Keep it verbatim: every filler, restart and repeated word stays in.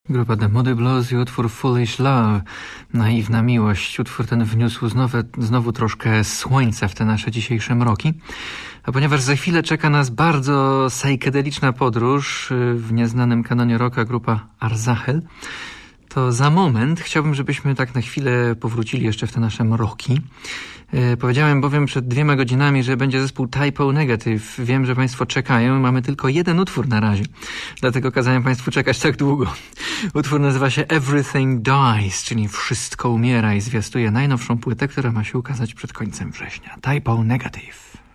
Grupa The Moody Blues i utwór Foolish Love, naiwna miłość. Utwór ten wniósł znowu, znowu troszkę słońca w te nasze dzisiejsze mroki. A ponieważ za chwilę czeka nas bardzo psykedeliczna podróż w nieznanym kanonie rocka grupa Arzachel, to za moment chciałbym, żebyśmy tak na chwilę powrócili jeszcze w te nasze mroki. E, powiedziałem bowiem przed dwiema godzinami, że będzie zespół Type O Negative. Wiem, że Państwo czekają. Mamy tylko jeden utwór na razie. Dlatego kazałem Państwu czekać tak długo. Utwór nazywa się Everything Dies, czyli Wszystko umiera i zwiastuje najnowszą płytę, która ma się ukazać przed końcem września. Type O Negative.